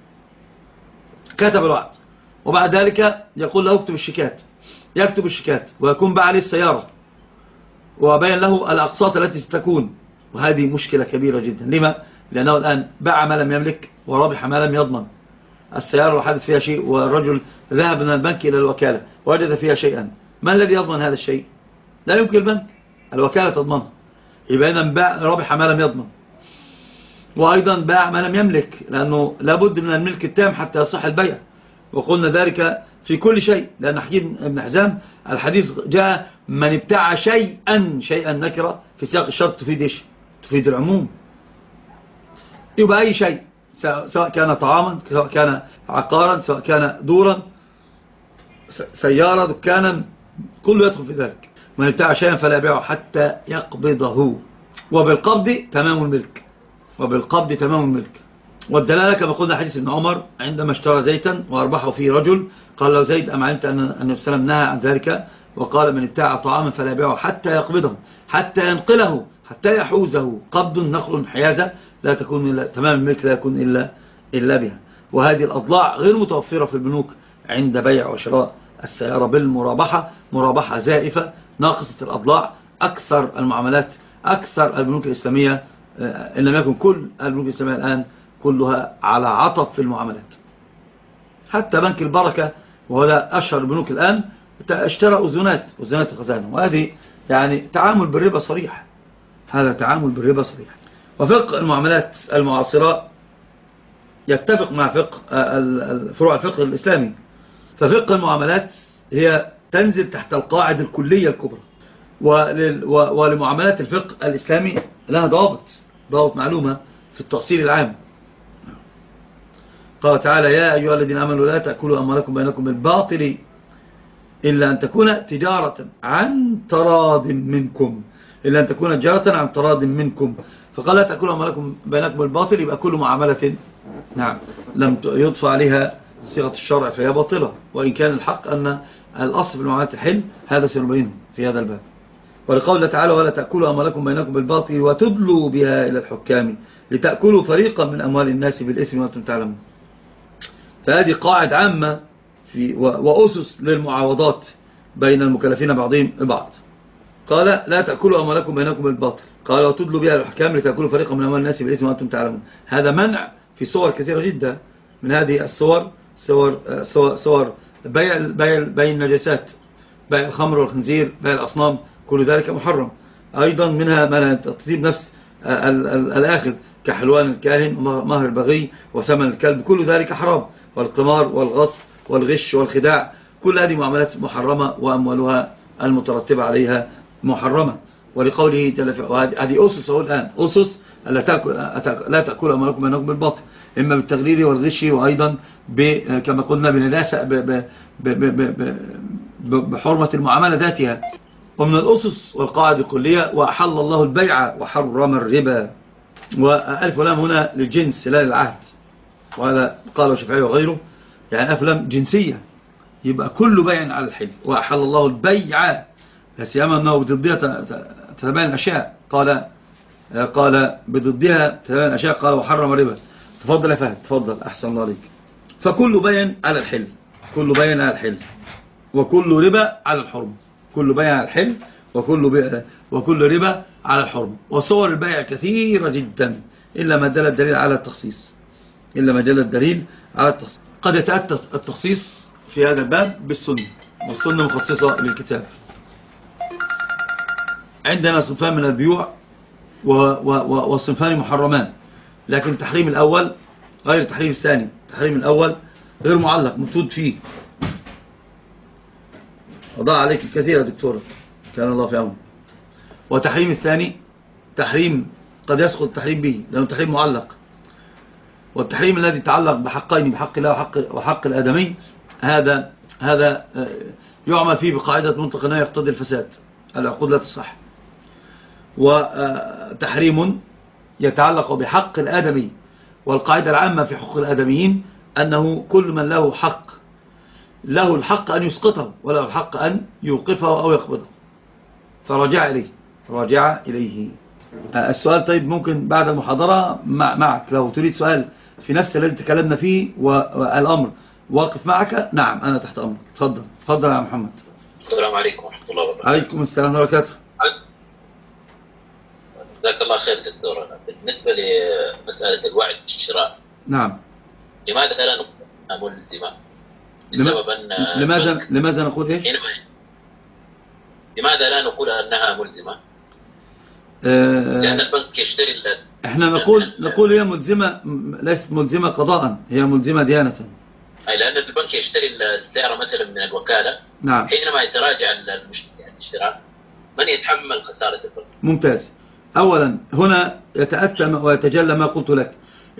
كتب الوعد. وبعد ذلك يقول له يكتب الشيكات ويكون باع عليه السيارة وبين له الأقساط التي ستكون، وهذه مشكلة كبيرة جدا. لما؟ لأنه الآن باع ما لم يملك وربح ما لم يضمن. السيارة وحدث فيها شيء والرجل ذهب من البنك إلى الوكالة ووجد فيها شيئا، ما الذي يضمن هذا الشيء؟ لا يمكن البنك، الوكالة تضمنه. يبقى إذا باع ربح ما لم يضمن، وأيضا باع ما لم يملك، لأنه لابد من الملك التام حتى يصح البيع، وقلنا ذلك في كل شيء، لأن حكيم ابن حزام الحديث جاء من ابتاع شيئا نكرة في سياق الشرط تفيد إيش؟ تفيد العموم. يبقى أي شيء سواء كان طعاما، سواء كان عقارا، سواء كان دورا، سيارة، دكانا، كله يدخل في ذلك. من ابتاع شيئا فلا يبيعه حتى يقبضه، وبالقبض تمام الملك. والدلالة كما قلنا حديث ابن عمر عندما اشترى زيتا وأربحه فيه رجل، قال له زيد أم علمت أن النبي صلى الله عليه وسلم نهى عن ذلك، وقال من ابتاع طعاما فلا يبيعه حتى يقبضه، حتى ينقله، حتى يحوزه. قبض نقل حيازة لا تكون إلا تمام الملك، لا يكون إلا بها. وهذه الأضلاع غير متوفرة في البنوك عند بيع وشراء السيارة بالمرابحة، مرابحة زائفة ناقصة الأضلاع. أكثر المعاملات، أكثر البنوك الإسلامية إن لم يكن كل البنوك الإسلامية الآن كلها على عطب في المعاملات. حتى بنك البركة وهو أشهر البنوك الآن اشترى أذنات الخزانة، وهذه يعني تعامل بالربا صريح، هذا تعامل بالربا صريح. وفقه المعاملات المعاصرة يتفق مع فقه فروع الفقه الإسلامي. ففقه المعاملات هي تنزل تحت القاعدة الكلية الكبرى، ولمعاملات الفقه الإسلامي لها ضوابط معلومة في التأصيل العام. قال تعالى يا أيها الذين آمنوا لا تأكلوا أموالكم بينكم بالباطل إلا أن تكون تجارة عن تراض منكم، فقال لا تأكلوا أموالكم بينكم بالباطل، يبقى كل معاملة نعم لم يضفى عليها صيغة الشرع فهي باطلة، وإن كان الحق أن الأصل في المعاملات الحل، هذا سنبينه في هذا الباب. ولقول تعالى ولا تأكلوا أموالكم بينكم بالباطل وتدلوا بها إلى الحكام لتأكلوا فريقا من أموال الناس بالإثم وأنتم تعلمون. فهذه قاعدة عامة وأسس للمعاوضات بين المكلفين بعضهم البعض. قال لا تأكلوا أموالكم بينكم بالباطل، قال وتدلوا بها إلى الحكام لتأكلوا فريقا من أموال الناس بالإثم وأنتم تعلمون. هذا منع في صور كثيرة جدا. من هذه الصور صور بيع النجاسات، بيع الخمر والخنزير، بيع الأصنام، كل ذلك محرم. أيضا منها ما لا تطيب نفس الآخر كحلوان الكاهن ومهر البغي وثمن الكلب، كل ذلك حرام. والقمار والغصب والغش والخداع، كل هذه معاملات محرمة وأموالها المترتبة عليها محرمة، ولقوله جل وعلا هذه أسس أهو الآن، أسس لا تأكل أموالكم بينكم بالباطل، إما بالتغرير والغش، وأيضا كما قلنا بحرمة المعاملة ذاتها. ومن الأسس والقواعد الكلية وأحل الله البيع وحرم الربا، وألف ولام هنا للجنس لا للعهد، وهذا قاله الشافعي وغيره، يعني ألف ولام جنسية، يبقى كل بيع على الحل. وأحل الله البيع، لا سيما أنه بضدها تتبين الأشياء، قال بضدها تتبين الأشياء، قال وحرم الربا. تفضل يا فهد، تفضل، أحسن الله عليك. فكل بيع على الحل، كل بيع على الحل، وكل ربا على الحرم، كل بيع على الحل وكل ربا على الحرم. وصور البيع كثيرة جدا إلا ما دل الدليل على التخصيص، إلا ما دل الدليل على التخصيص. قد يتأتى التخصيص في هذا الباب بالسنة، والسنة مخصصة للكتاب. عندنا صنفان من البيوع وصنفان محرمان، لكن التحريم الأول غير التحريم الثاني. التحريم الأول غير معلق، ممتود فيه. وضع عليك الكثير يا دكتورة، كان الله في عون. وتحريم الثاني تحريم قد يسقط التحريم به، لأنه تحريم معلق. والتحريم الذي يتعلق بحقين، بحق الله وحق الآدمي، هذا يعمل فيه بقاعدة منطق النهي يقتضي الفساد، العقود لا تصح. وتحريم يتعلق بحق الآدمي، والقاعدة العامة في حقوق الآدميين أنه كل من له حق له الحق أن يسقطه، وله الحق أن يوقفه أو يقبضه، فراجع إليه. السؤال طيب ممكن بعد المحاضرة معك، لو تريد سؤال في نفس الذي تكلمنا فيه والأمر واقف معك، نعم أنا تحت أمرك. تفضل يا محمد. السلام عليكم ورحمة الله وبركاته. عليكم السلام ورحمة الله وبركاته. جزاك الله خير دكتور. بالنسبة لمسألة الوعد بالشراء، نعم، لماذا لا نقول ملزمة؟ بسبب أن لماذا نقول إيش؟ لماذا لا نقول أنها ملزمة؟ لأن البنك يشتري احنا نقول هي ملزمة، ليست ملزمة قضاء، هي ملزمة ديانة. أي لأن البنك يشتري السيارة مثلا من الوكالة، نعم، حينما يتراجع الشراء من يتحمل خسارة البنك؟ ممتاز. أولا هنا يتأتى ويتجلى ما قلت لك،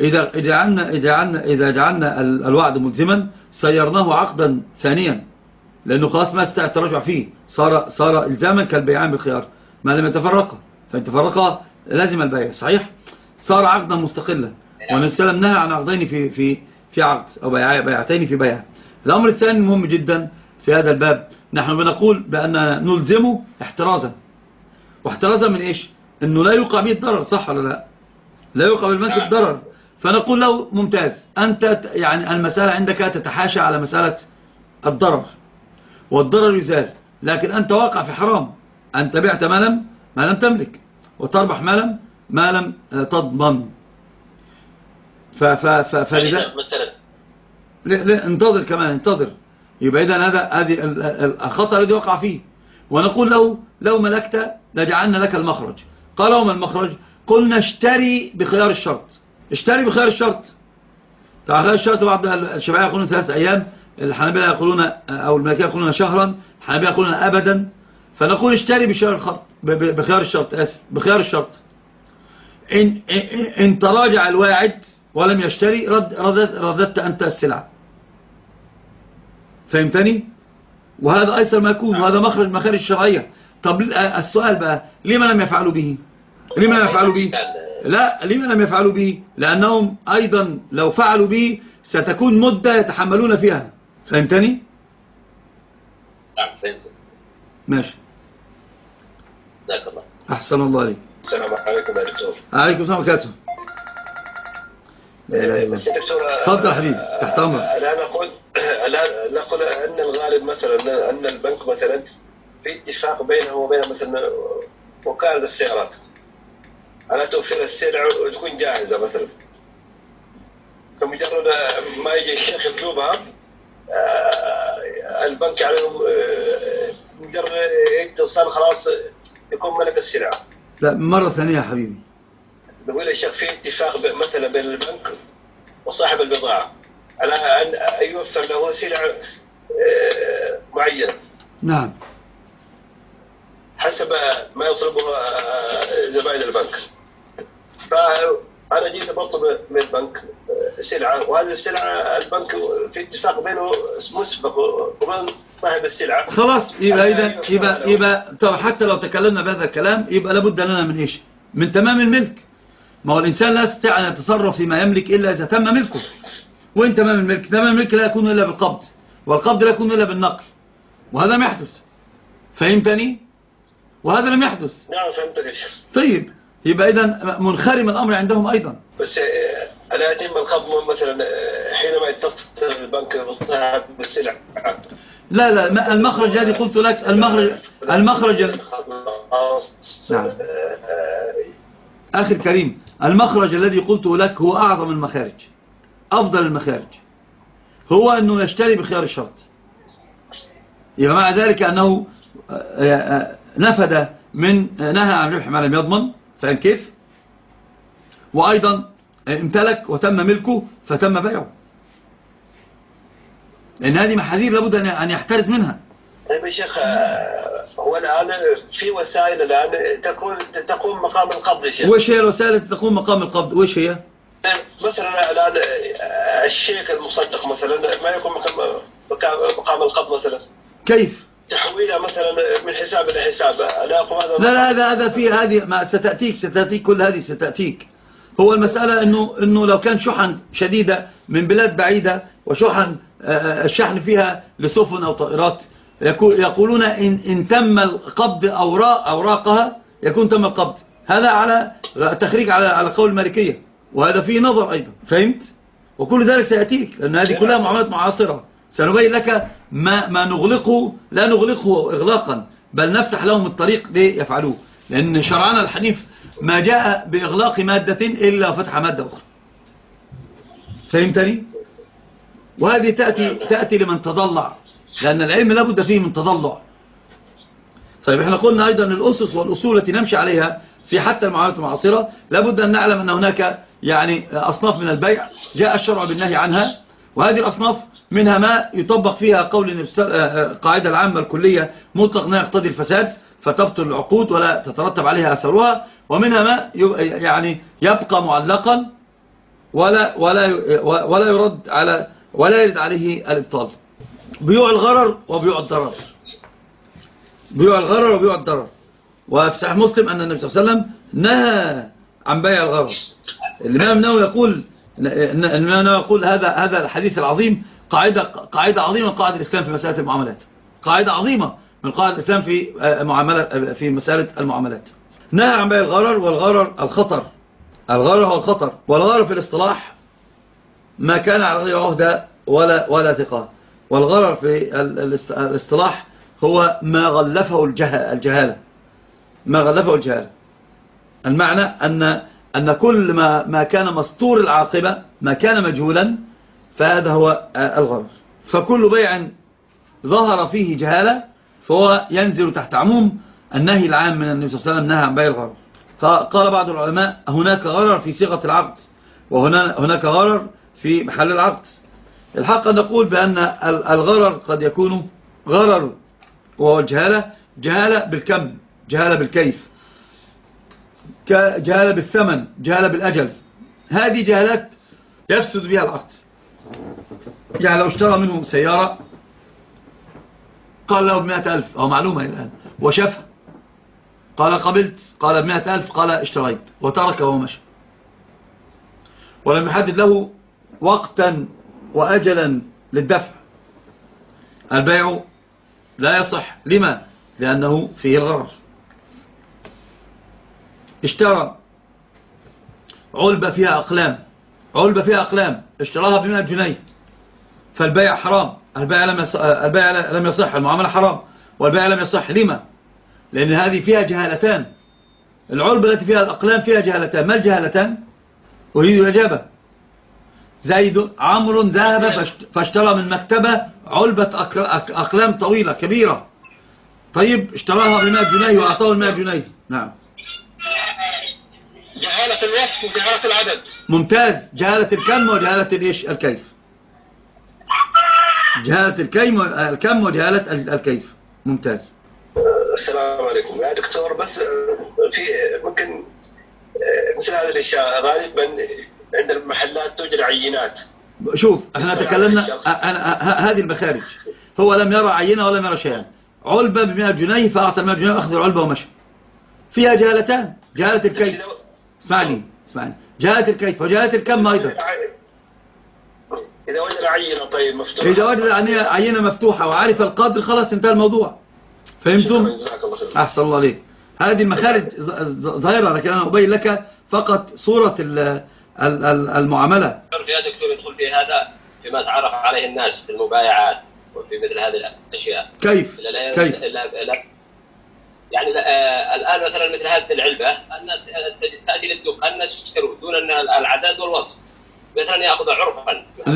إذا جعلنا الوعد ملزما سيرناه عقدا ثانيا، لأنه خلاص ما استطاع التراجع فيه، صار إلزاما كالبيعان بالخيار ما لم يتفرقا، فإن تفرقا لازم البيع، صحيح؟ صار عقدا مستقلا، ونستلمناها عن عقدين في عقد، أو بيعتين في بيع. الأمر الثاني مهم جدا في هذا الباب، نحن بنقول بأن نلزمه احترازا. واحترازا من إيش؟ أنه لا يوقع به الضرر، صح ولا لا؟ لا يوقع بالبنك الضرر. فنقول له ممتاز، أنت يعني المسألة عندك تتحاشى على مسألة الضرر، والضرر يزال، لكن أنت واقع في حرام، أنت بعت ما لم تملك، وتربح ما لم تضمن. فلذا انتظر كمان، انتظر. يبقى إذن هذه الخطأ الذي وقع فيه. ونقول له لو ملكت لجعلنا لك المخرج. قال وما المخرج؟ قلنا اشتري بخيار الشرط. اشتري بخيار الشرط. خيار الشرط بعض الشافعية يقولون 3 أيام، الحنابلة يقولون أو المالكية يقولون شهرا، الحنابلة يقولون أبدا. فنقول اشتري بخيار الشرط، بخيار الشرط. إن تراجع الواعد ولم يشتري رددت أنت السلعة. فهمتني؟ وهذا أيسر ما يكون، وهذا مخرج مخارج الشرعية. طب السؤال بقى، لما لم يفعلوا به؟ لما لم يفعلوا به؟ لا، لما لم يفعلوا به؟ لأنهم أيضا لو فعلوا به ستكون مدة يتحملون فيها. فهمتني؟ نعم فهمت. ماشي، جزاك الله. أحسن الله عليك. السلام عليكم يا دكتور. عليكم السلام وبركاته. لا إله إلا الله. تفضل يا حبيبي، تحت أمرك. الآن نقول أن الغالب مثلا أن البنك مثلا في اتفاق بينه وبين مثلا وكالة السيارات على توفير السلع وتكون جاهزة مثلا، فمجرد ما يجي الشيخ يطلبها البنك عليهم مجرد يتصل خلاص يكون ملك السلعة. لا، مرة ثانية يا حبيبي. بقول الشيخ في اتفاق مثلا بين البنك وصاحب البضاعة على أن يوفر له سلع معينة. نعم. حسب ما يطلبه زبائن البنك. فأنا جيت بطلب من البنك سلعة، وهذه السلعة البنك في اتفاق بينه مسبق وبين صاحب السلعة. خلاص يبقى طب حتى لو تكلمنا بهذا الكلام يبقى لابد لنا من إيش؟ من تمام الملك. ما هو الإنسان لا يستطيع أن يتصرف فيما يملك إلا إذا تم ملكه. وإن تمام الملك، تمام الملك لا يكون إلا بالقبض، والقبض لا يكون إلا بالنقل، وهذا ما يحدث. فهمتني؟ وهذا لم يحدث. نعم فهمتك. طيب يبقى إذن منخرم الأمر عندهم أيضا. بس ألا يتم القبض مثلا حينما يتصل البنك بصاحب السلع؟ لا المخرج الذي قلت لك، المخرج نعم. أخي الكريم، المخرج الذي قلته لك هو أعظم المخارج، أفضل المخارج، هو أنه يشتري بخيار الشرط. يبقى مع ذلك أنه نفد من نهى عن ربح ما لم يضمن، فاهم كيف؟ وأيضا امتلك وتم ملكه فتم بيعه، لأن هذه محاذير لابد أن يحترز منها. طيب يا شيخ، هو الآن في وسائل الآن تقوم مقام القبض يا شيخ. وش هي الوسائل التي تقوم مقام القبض؟ وش هي؟ مثلا الآن الشيك المصدق مثلا ما يكون مقام القبض مثلا. كيف؟ تحويله مثلا من حساب إلى حساب. لا هذا في هذه ما ستأتيك كل هذه ستأتيك. هو المسألة إنه لو كان شحن شديدة من بلاد بعيدة وشحن الشحن فيها لسفن أو طائرات، يقولون إن تم القبض أوراقها يكون تم القبض. هذا على تخريج على قول المالكية، وهذا فيه نظر أيضا. فهمت؟ وكل ذلك سيأتيك، لأن هذه كلها معاملات معاصرة. سنبين لك ما نغلقه، لا نغلقه إغلاقا، بل نفتح لهم الطريق ليفعلوه، لأن شرعنا الحنيف ما جاء بإغلاق مادة إلا فتح مادة أخرى. فهمتني؟ وهذه تأتي لمن تضلع، لأن العلم لابد فيه من تضلع. طيب احنا قلنا أيضا الأسس والأصول التي نمشي عليها في حتى المعاملات المعاصرة، لابد أن نعلم أن هناك يعني أصناف من البيع جاء الشرع بالنهي عنها، وهذه الأصناف منها ما يطبق فيها قول قاعدة العامة الكلية مطلق لا يقتضي الفساد فتبطل العقود ولا تترتب عليها أثرها، ومنها ما يعني يبقى معلقا ولا يرد عليه الإبطال. بيوع الغرر وبيوع الضرر، بيوع الغرر وبيوع الضرر. وفي صحيح مسلم أن النبي صلى الله عليه وسلم نهى عن بيع الغرر. الإمام النووي يقول هذا الحديث العظيم قاعدة عظيمة من قواعد الإسلام في مسألة المعاملات، قاعدة عظيمة من قواعد الإسلام في مسألة المعاملات. نهى عن بيع الغرر، والغرر الخطر، الغرر هو الخطر. والغرر في الاصطلاح ما كان على غير عهدة ولا ثقة. والغرر في الاصطلاح هو ما غلفه الجهالة، ما غلفه الجهالة. المعنى أن كل ما كان مستور العاقبة، ما كان مجهولا، فهذا هو الغرر. فكل بيع ظهر فيه جهالة فهو ينزل تحت عموم النهي العام من النبي صلى الله عليه وسلم، نهى عن بيع الغرر. قال بعض العلماء هناك غرر في صيغة العقد، وهناك غرر في محل العقد. الحق أن نقول بأن الغرر قد يكون غرر وهو الجهالة، جهالة بالكم، جهالة بالكيف، جهالة بالثمن، جهالة بالأجل. هذه جهالات يفسد بها العقد. يعني لو اشترى منه سيارة قال له ب100,000 أو معلومة الآن وشافها، قال قبلت، قال ب100,000، قال اشتريت، وتركه ومشى، ولم يحدد له وقتا وأجلا للدفع. البيع لا يصح. لما؟ لأنه فيه الغرر. اشترى علبة فيها أقلام، اشتراها ب100 جنيه، فالبيع حرام. البيع لم يصح، المعاملة حرام والبيع لم يصح. لما؟ لأن هذه فيها جهالتان. العلبة التي فيها الأقلام فيها جهالتان. ما الجهالتان؟ أريد الإجابة. عمرو ذهب فاشترى من مكتبة علبة أقلام طويلة كبيرة. طيب اشتراها ب100 جنيه وأعطاه 100 جنيه. نعم، جهالة الوصف وجهالة العدد. ممتاز. جهالة الكم وجهالة الكيف. جهالة الكم وجهالة الكيف. ممتاز. السلام عليكم يا دكتور. بس في ممكن مثل هذه الاشياء غالبا عند المحلات توجد عينات. شوف احنا تكلمنا هذه المخارج. هو لم يرى عينة ولم يرى شيئا. علبة ب100 جنيه فأعطى 100 جنيه وأخذ العلبة ومشى. فيها جهالتان، جهالة الكيف. اسمعني جهالة الكيف وجهالة الكم أيضا. إذا وجد عينة طيب مفتوحة، إذا وجد عينة مفتوحة وعارف القدر خلاص انتهى الموضوع. فهمتم؟ أحسن الله عليك. هذه المخارج ظاهرة، لكن أنا أبين لك فقط صورة المعاملة. يا دكتور يدخل في هذا فيما تعرف عليه الناس في المبايعات وفي مثل هذه الأشياء. كيف؟ يعني الآن مثلا مثل هذه العلبة الناس تأتي للدكان الناس يشتروا دون العدد والوصف، مثلا يأخذ عرفا.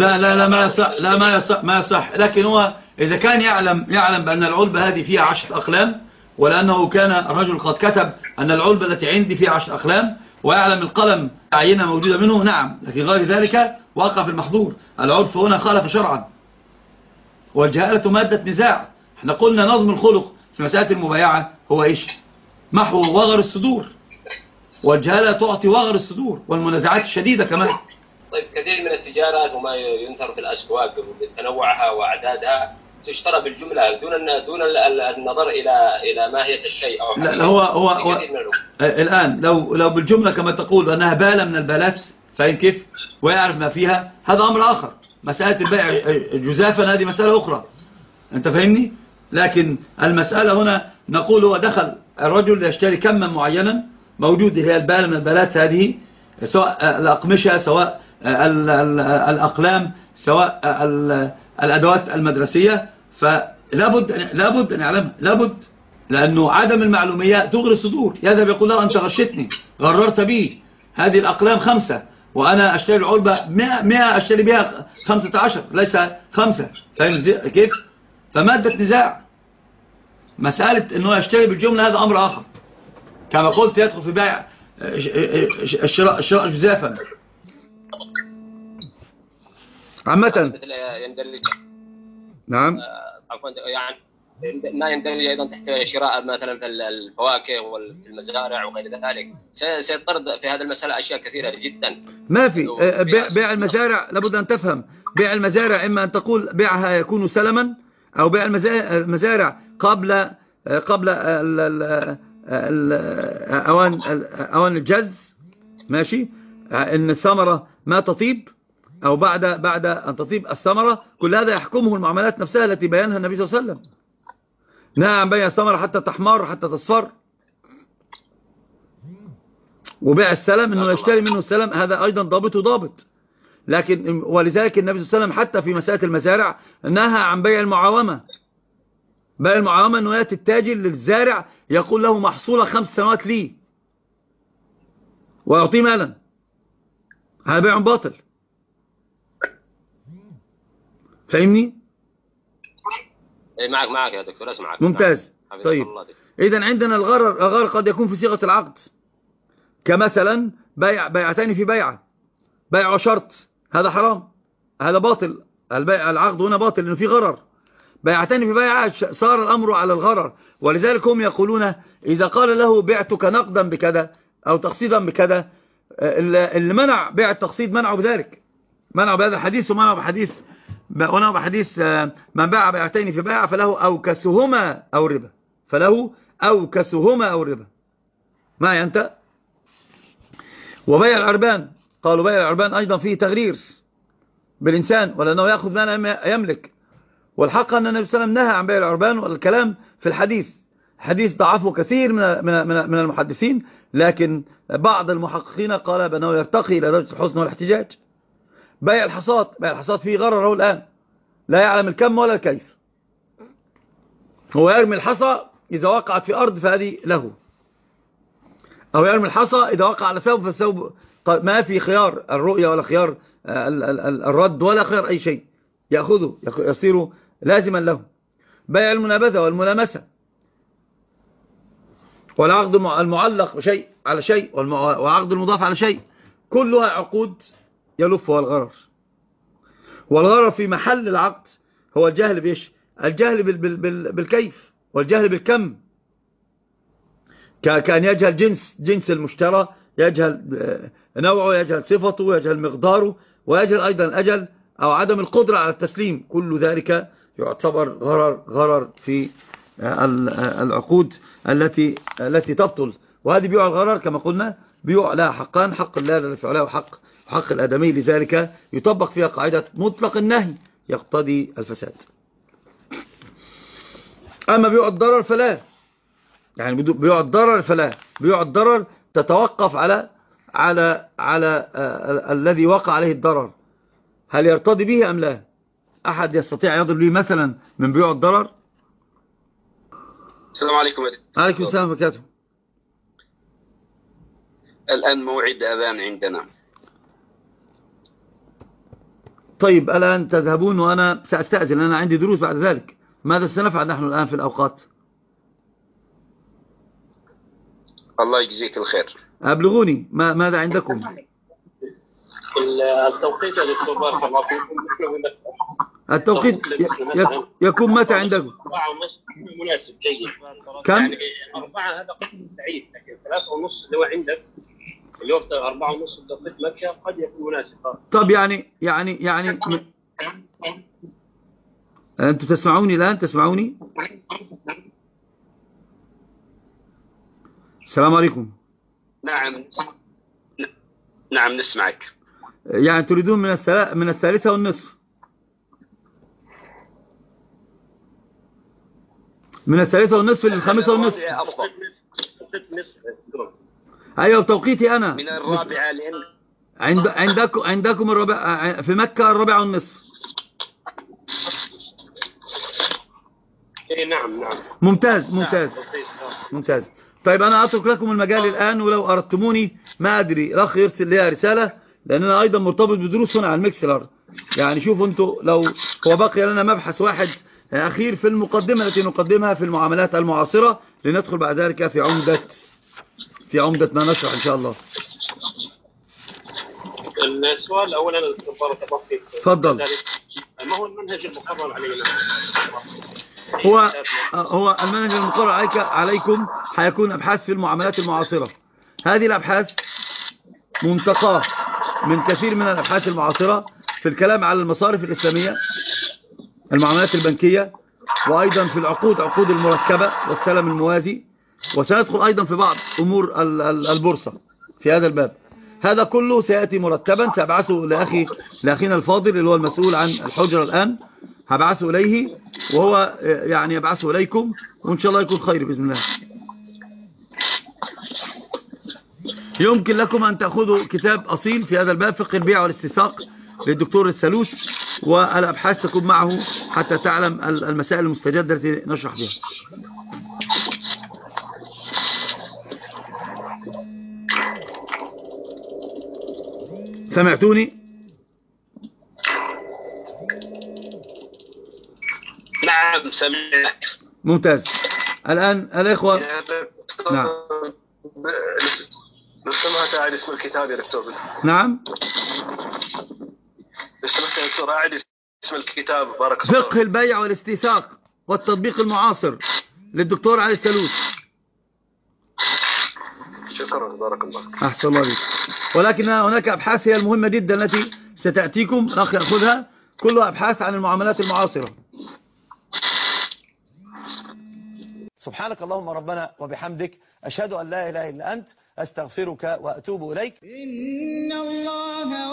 لا ما يصح. لكن هو إذا كان يعلم بأن العلبة هذه فيها 10 أقلام، ولأنه كان الرجل قد كتب أن العلبة التي عندي فيها 10 أقلام، ويعلم القلم عينة موجودة منه، نعم. لكن غير ذلك وقع في المحظور. العرف هنا خالف شرعا، والجهالة مادة نزاع. احنا قلنا نظم الخلق في مسألة المبايعة هو إيش؟ محو وغر الصدور، والجهالة تعطي وغر الصدور والمنازعات الشديدة كمان. طيب كثير من التجارات وما ينثر في الأسواق بتنوعها وأعدادها تشترى بالجملة دون النظر إلى ماهية الشيء أو لا هو الآن لو بالجملة كما تقول أنها بالة من البالات، فاهم كيف؟ ويعرف ما فيها، هذا أمر آخر. مسألة البيع جزافا هذه مسألة أخرى، أنت فاهمني؟ لكن المسألة هنا نقول هو دخل الرجل يشتري كما معينا موجود، هي البالة من البالات هذه، سواء الأقمشة، سواء الأقلام، سواء الأدوات المدرسية، فلابد أن يعلم، لابد، لأنه عدم المعلومية تغري الصدور. يذهب يقول له أنت غشتني، غررت بي، هذه الأقلام 5 وأنا أشتري العلبة 100 أشتري بها 15 ليس 5. فاهم كيف؟ فمادة نزاع. مسألة أنه يشتري بالجملة هذا أمر آخر، كما قلت يدخل في بيع الشراء جزافا عامة. نعم. يعني ما يندرج أيضا تحت شراء مثلا في الفواكه والمزارع وغير ذلك. سيضطرد في هذه المسألة أشياء كثيرة جدا. ما في بيع المزارع، لابد أن تفهم بيع المزارع إما أن تقول بيعها يكون سلما، أو بيع المزارع قبل أوان الجز، ماشي، إن الثمرة ما تطيب، أو بعد أن تطيب الثمرة. كل هذا يحكمه المعاملات نفسها التي بيانها النبي صلى الله عليه وسلم. نهى عن بيع الثمرة حتى تحمر حتى تصفر. وبيع السلم إنه يشتري منه السلم، هذا أيضا ضابط. لكن ولذلك النبي صلى الله عليه وسلم حتى في مسألة المزارع نهى عن بيع المعاومة. بيع المعاومة أنه يأتي التاجر للزارع يقول له محصولة 5 سنوات لي ويعطيه مالا، هذا بيع باطل. فاهمني؟ معك يا دكتور، اسمعك. ممتاز. طيب إذن عندنا الغرر قد يكون في صيغة العقد، كمثلا بيعتان في بيع وشرط، هذا حرام، هذا باطل. العقد هنا باطل لأنه في غرر. بيعتان في بيع صار الأمر على الغرر، ولذلك هم يقولون إذا قال له بعتك نقدا بكذا أو تقسيطا بكذا، اللي منع بيع التقسيط منعه بذلك، منعه بهذا الحديث، ومنعه بحديث من باع بيعتين في بيع فله أوكسهما أو الربا، معي أنت. وبيع العربان، قالوا بيع العربان أيضا فيه تغرير بالإنسان، ولأنه يأخذ ما لا يملك. والحق أن النبي صلى الله عليه وسلم نهى عن بيع العربان، والكلام في الحديث ضعفه كثير من المحدثين، لكن بعض المحققين قال بأنه يرتقي إلى درجة الحسن والاحتجاج. بيع الحصاد فيه غرره الآن، لا يعلم الكم ولا الكيف. هو يرمي الحصى إذا وقعت في أرض فهذه له، أو يرمي الحصى إذا وقع على ثوب فالثوب ما في خيار الرؤية ولا خيار الرد ولا خيار أي شيء، يأخذه يصير لازما له. بيع المنابذة والملامسة، والعقد المعلق شيء على شيء، وعقد المضاف على شيء، كلها عقود يلفها الغرر. والغرر في محل العقد هو الجهل بإيش؟ الجهل بالكيف، والجهل بالكم، كأن يجهل جنس المشترى، يجهل نوعه، يجهل صفته، يجهل مقداره، ويجهل أيضا الأجل أو عدم القدرة على التسليم. كل ذلك يعتبر غرر في العقود التي تبطل. وهذه بيوع الغرر كما قلنا بيوع لها حقان، حق الله الذي فعله وحق الآدمي، لذلك يطبق فيها قاعدة مطلق النهي يقتضي الفساد. أما بيوع الضرر فلا، يعني بيوع الضرر فلا، بيوع الضرر تتوقف على الذي وقع عليه الضرر، هل يرتضي به أم لا. أحد يستطيع يضرب لي مثلا من بيوع الضرر؟ السلام عليكم. عليكم السلام وبركاته. الآن موعد أذان عندنا. طيب الآن تذهبون وأنا سأستأذن، أنا عندي دروس بعد ذلك. ماذا سنفعل نحن الآن في الأوقات؟ الله يجزيك الخير. أبلغوني ماذا عندكم؟ التوقيت يا دكتور بارك الله فيكم. التوقيت يكون متى عندكم؟ 4:30 مناسب جيد. كم؟ يعني 4 هذا قسم بعيد، لكن 3:30 اللي هو عندك اليوم 4:30 بتوقيت مكة قد يكون مناسب. طب يعني أنتم تسمعوني الآن؟ تسمعوني؟ السلام عليكم. نعم نسمعك. يعني تريدون من 3:30؟ من 3:30 ل5:30؟ أيوة بتوقيتي أنا. من 4 لأن عندكم في مكة 4:30. نعم. ممتاز. طيب أنا أترك لكم المجال الآن، ولو أردتموني ما أدري الأخ يرسل لي رسالة، لأن أنا أيضا مرتبط بدروس هنا على الميكسلر. يعني شوفوا أنتوا، لو هو بقي لنا مبحث واحد أخير في المقدمة التي نقدمها في المعاملات المعاصرة، لندخل بعد ذلك في عمدة ما نشرح إن شاء الله. السؤال أولا بارك الله فيك. تفضل. ما هو المنهج المقرر علينا؟ هو المنهج المقرر عليكم هيكون أبحاث في المعاملات المعاصرة. هذه الأبحاث منتقاه من كثير من الأبحاث المعاصرة في الكلام على المصارف الإسلامية، المعاملات البنكية، وأيضا في عقود المركبة والسلم الموازي، وسندخل أيضا في بعض أمور البورصة في هذا الباب. هذا كله سيأتي مرتبا، سأبعثه لأخينا الفاضل اللي هو المسؤول عن الحجرة الآن، هبعثه إليه وهو يعني يبعثه إليكم، وإن شاء الله يكون خير بإذن الله. يمكن لكم أن تأخذوا كتاب أصيل في هذا الباب، فقه البيع والاستثاق للدكتور السلوس، والأبحاث تكون معه حتى تعلم المسائل المستجدة التي نشرح بها. سمعتوني؟ نعم سمعك. ممتاز. الآن الإخوة. نعم. لو سمحت أعد اسم الكتاب يا دكتور. نعم. لو سمحت يا دكتور أعد اسم الكتاب بارك الله. فقه البيع والاستيثاق والتطبيق المعاصر للدكتور علي السلوس. شكرا بارك الله. أحسن الله بك. ولكن هناك أبحاث هي المهمة جدا التي ستأتيكم، الأخ يأخذها، كلها أبحاث عن المعاملات المعاصرة. سبحانك اللهم ربنا وبحمدك، أشهد أن لا إله إلا أنت، أستغفرك وأتوب إليك. إن الله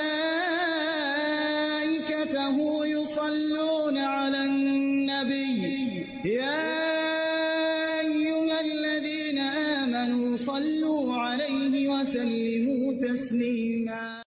وملائكته يصلون على النبي، يا أيها الذين آمنوا صلوا عليه وسلموا تسليما.